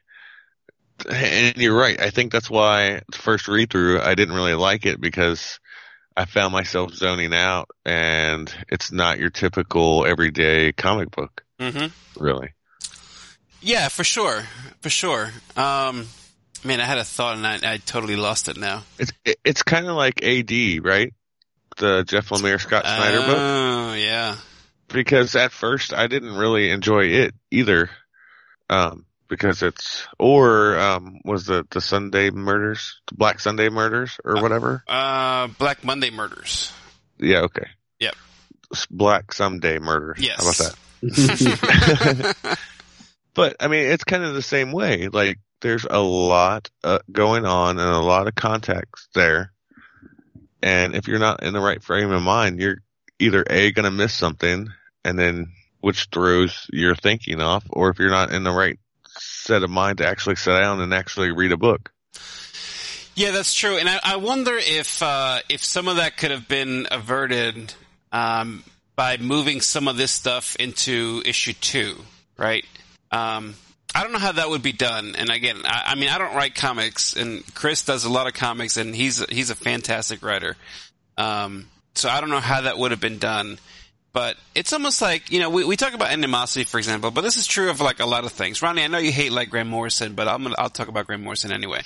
Speaker 2: And you're right. I think that's why the first read through, I didn't really like it because I found myself zoning out and it's not your typical everyday comic book. Mm-hmm. Really.
Speaker 1: Yeah, for sure. For sure. Man, I had a thought and I totally lost it now.
Speaker 2: It's kind of like AD, right? The Jeff Lemire, Scott Snyder book.
Speaker 1: Oh, yeah.
Speaker 2: Because at first I didn't really enjoy it either. Because was the Sunday Murders, the Black Sunday Murders or whatever?
Speaker 1: Black Monday Murders.
Speaker 2: Yeah, okay.
Speaker 1: Yep.
Speaker 2: Black Someday Murders.
Speaker 1: Yes.
Speaker 2: How about that? But, I mean, it's kind of the same way. Like, there's a lot going on and a lot of context there. And if you're not in the right frame of mind, you're either A, going to miss something, and then which throws your thinking off, or if you're not in the right set of mind to actually sit down and actually read a book.
Speaker 1: Yeah, that's true. And I wonder if some of that could have been averted by moving some of this stuff into issue 2, right? I don't know how that would be done. And again, I mean, I don't write comics, and Chris does a lot of comics, and he's a fantastic writer. So I don't know how that would have been done. But it's almost like, we talk about animosity, for example, but this is true of like a lot of things. Ronnie, I know you hate like Grant Morrison, but I'll talk about Grant Morrison anyway.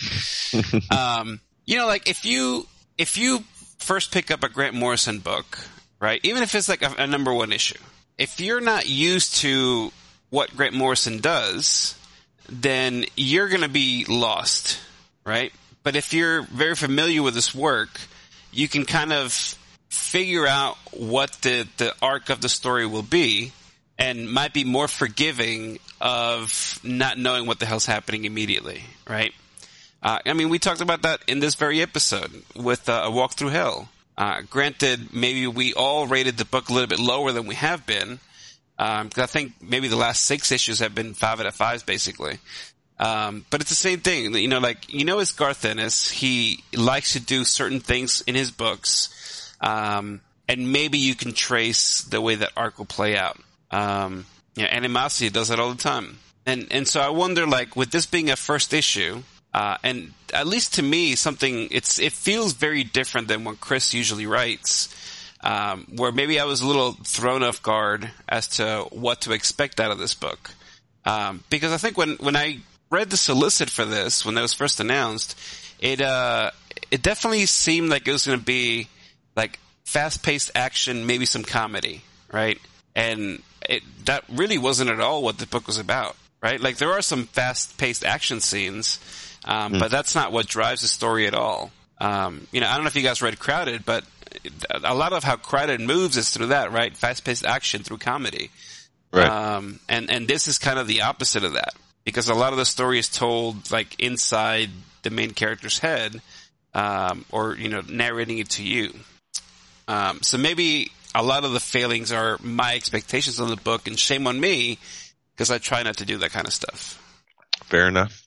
Speaker 1: Like if you first pick up a Grant Morrison book, right? Even if it's like a number 1 issue, if you're not used to what Grant Morrison does, then you're going to be lost, right? But if you're very familiar with his work, you can kind of figure out what the arc of the story will be and might be more forgiving of not knowing what the hell's happening immediately, right? I mean, we talked about that in this very episode with A Walk Through Hell. Granted, maybe we all rated the book a little bit lower than we have been, because I think maybe the last 6 issues have been 5 out of 5s, basically. But it's the same thing. As Garth Ennis, he likes to do certain things in his books, and maybe you can trace the way that arc will play out. Animosity does that all the time. And so I wonder, like, with this being a first issue, and at least to me, it feels very different than what Chris usually writes, where maybe I was a little thrown off guard as to what to expect out of this book. Because I think when I read the solicit for this, when it was first announced, it definitely seemed like it was going to be like fast-paced action, maybe some comedy, right? And that really wasn't at all what the book was about, right? Like, there are some fast-paced action scenes, but that's not what drives the story at all. I don't know if you guys read Crowded, but a lot of how Crowded moves is through that, right? Fast-paced action through comedy.
Speaker 2: Right.
Speaker 1: And this is kind of the opposite of that, because a lot of the story is told like inside the main character's head, or narrating it to you. So maybe a lot of the failings are my expectations of the book, and shame on me because I try not to do that kind of stuff.
Speaker 2: Fair enough.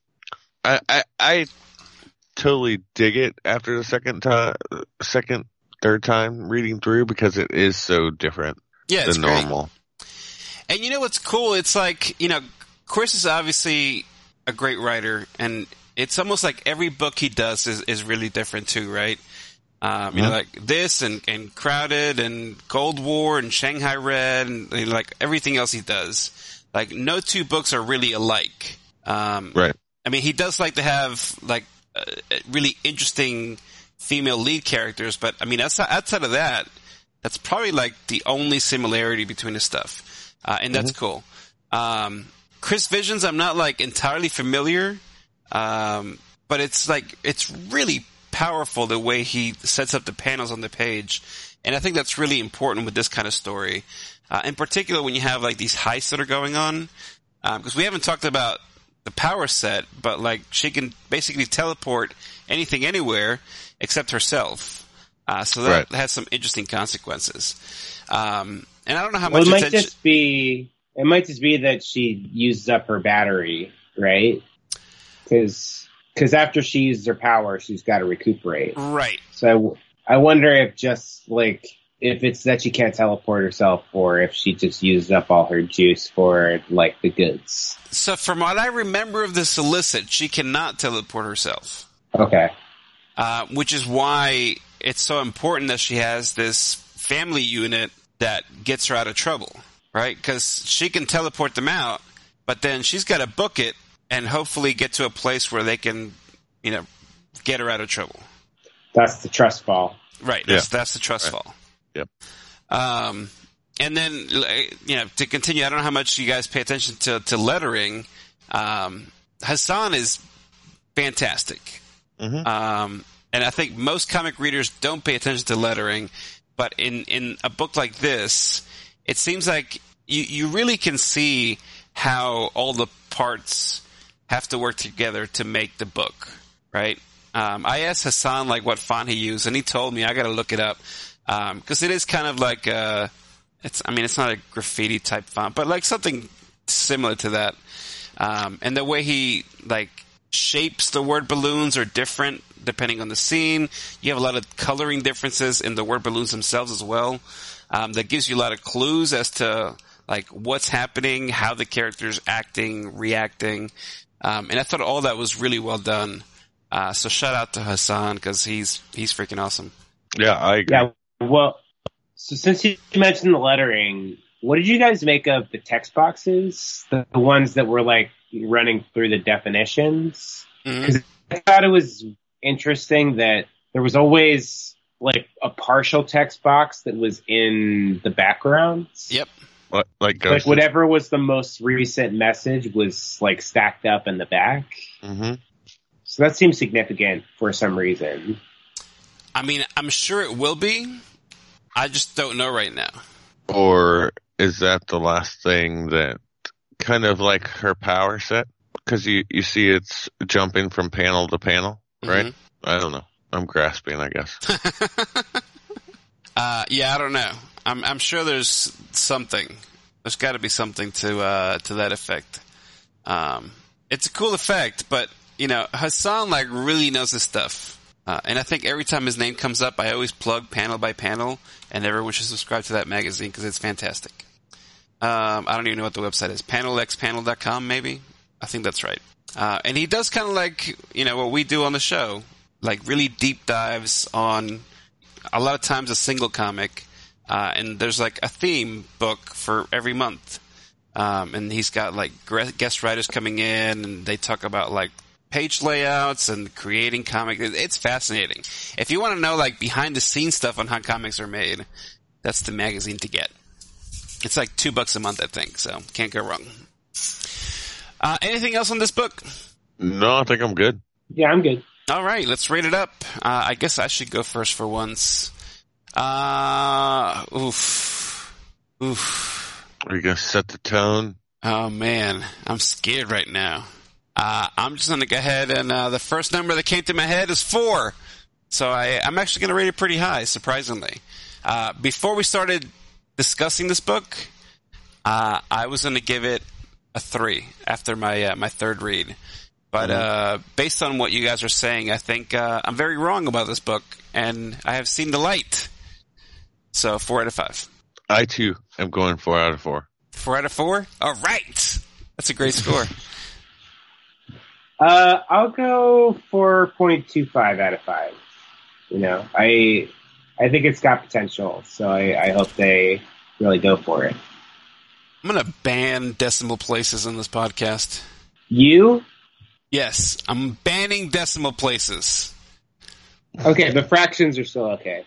Speaker 2: I totally dig it after the third time reading through, because it is so different than normal.
Speaker 1: And you know what's cool? It's like, Chris is obviously a great writer, and it's almost like every book he does is really different too, right? Like this and Crowded and Cold War and Shanghai Red and like everything else he does. Like no two books are really alike.
Speaker 2: Right.
Speaker 1: I mean, he does like to have like really interesting female lead characters, but I mean, outside of that, that's probably like the only similarity between his stuff. And that's cool. Chris Visions, I'm not like entirely familiar. But it's really powerful the way he sets up the panels on the page. And I think that's really important with this kind of story. In particular, when you have like these heists that are going on. Because we haven't talked about the power set, but like she can basically teleport anything anywhere except herself. So that has some interesting consequences. And I don't know how much
Speaker 3: attention... It might just be that she uses up her battery, right? Because after she uses her power, she's got to recuperate.
Speaker 1: Right.
Speaker 3: So I wonder if if it's that she can't teleport herself, or if she just uses up all her juice for like the goods.
Speaker 1: So from what I remember of the solicit, she cannot teleport herself.
Speaker 3: Okay.
Speaker 1: Which is why it's so important that she has this family unit that gets her out of trouble, right? Because she can teleport them out, but then she's got to book it and hopefully get to a place where they can, get her out of trouble.
Speaker 3: That's the trust fall.
Speaker 1: Right. That's the trust fall.
Speaker 2: Yep.
Speaker 1: And then, to continue, I don't know how much you guys pay attention to lettering. Hassan is fantastic.
Speaker 2: Mm-hmm.
Speaker 1: And I think most comic readers don't pay attention to lettering, but in a book like this, it seems like you really can see how all the parts have to work together to make the book, right? I asked Hassan like what font he used, and he told me. I got to look it up because it is kind of like it's not a graffiti type font, but like something similar to that. And the way he like shapes the word balloons are different depending on the scene. You have a lot of coloring differences in the word balloons themselves as well. That gives you a lot of clues as to like what's happening, how the character's acting, reacting. And I thought all that was really well done. So shout out to Hassan because he's freaking awesome.
Speaker 2: Yeah, I agree.
Speaker 3: Yeah, well, so since you mentioned the lettering, what did you guys make of the text boxes? The ones that were like running through the definitions? Because I thought it was interesting that there was always like a partial text box that was in the background.
Speaker 1: Yep.
Speaker 2: What, like
Speaker 3: whatever was the most recent message was like stacked up in the back.
Speaker 2: Mm-hmm.
Speaker 3: So that seems significant for some reason.
Speaker 1: I mean, I'm sure it will be. I just don't know right now.
Speaker 2: Or is that the last thing that kind of like her power set? Because you see it's jumping from panel to panel, right? Mm-hmm. I don't know. I'm grasping, I guess.
Speaker 1: Yeah, I don't know. I'm sure there's something. There's got to be something to that effect. It's a cool effect, but Hassan like really knows his stuff. And I think every time his name comes up, I always plug Panel by Panel, and everyone should subscribe to that magazine because it's fantastic. I don't even know what the website is. PanelXPanel.com, maybe? I think that's right. And he does kind of like, what we do on the show, like really deep dives on a lot of times a single comic. And there's like a theme book for every month. And he's got like guest writers coming in, and they talk about like page layouts and creating comics. It's fascinating. If you want to know like behind the scenes stuff on how comics are made, that's the magazine to get. It's like $2 a month, I think, so can't go wrong. Anything else on this book?
Speaker 2: No, I think I'm good.
Speaker 3: Yeah, I'm good.
Speaker 1: All right, let's rate it up. I guess I should go first for once. Oof.
Speaker 2: Are you going to set the tone?
Speaker 1: Oh, man. I'm scared right now. I'm just going to go ahead and the first number that came to my head is 4. So I'm actually going to rate it pretty high, surprisingly. Before we started discussing this book, I was going to give it a 3 after my third read. But based on what you guys are saying, I think I'm very wrong about this book, and I have seen the light. So 4 out of 5.
Speaker 2: I, too, am going 4 out of 4.
Speaker 1: 4 out of 4? All right. That's a great score.
Speaker 3: I'll go 4.25 out of 5. You know, I think it's got potential, so I hope they really go for it.
Speaker 1: I'm going to ban decimal places in this podcast.
Speaker 3: You?
Speaker 1: Yes, I'm banning decimal places.
Speaker 3: Okay, but fractions are still okay.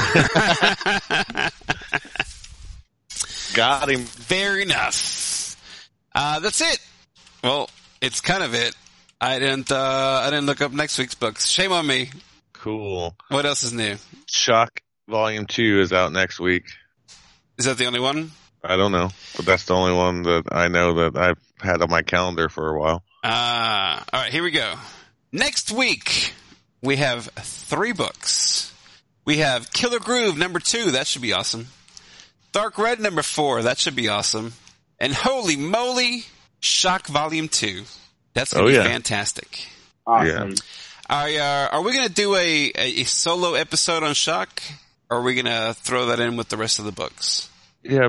Speaker 2: Got him.
Speaker 1: Fair enough. That's it. Well, it's kind of it. I didn't look up next week's books. Shame on me.
Speaker 2: Cool.
Speaker 1: What else is new?
Speaker 2: Shock Volume 2 is out next week.
Speaker 1: Is that the only one?
Speaker 2: I don't know, but that's the only one that I know that I've had on my calendar for a while.
Speaker 1: All right, here we go. Next week, we have 3 books. We have Killer Groove number 2. That should be awesome. Dark Red number 4. That should be awesome. And holy moly, Shock Volume 2. That's going to be fantastic.
Speaker 3: Awesome.
Speaker 2: Yeah.
Speaker 1: Are we going to do a solo episode on Shock? Or are we going to throw that in with the rest of the books?
Speaker 2: Yeah.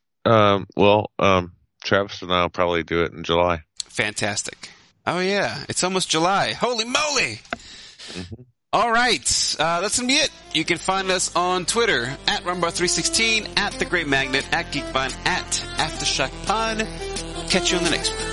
Speaker 2: Travis and I will probably do it in July.
Speaker 1: Fantastic. Oh, yeah. It's almost July. Holy moly!
Speaker 2: Mm-hmm.
Speaker 1: All right. That's going to be it. You can find us on Twitter, at Rumbar316, at The Great Magnet, at GeekVine, at AfterShockPod. Catch you on the next one.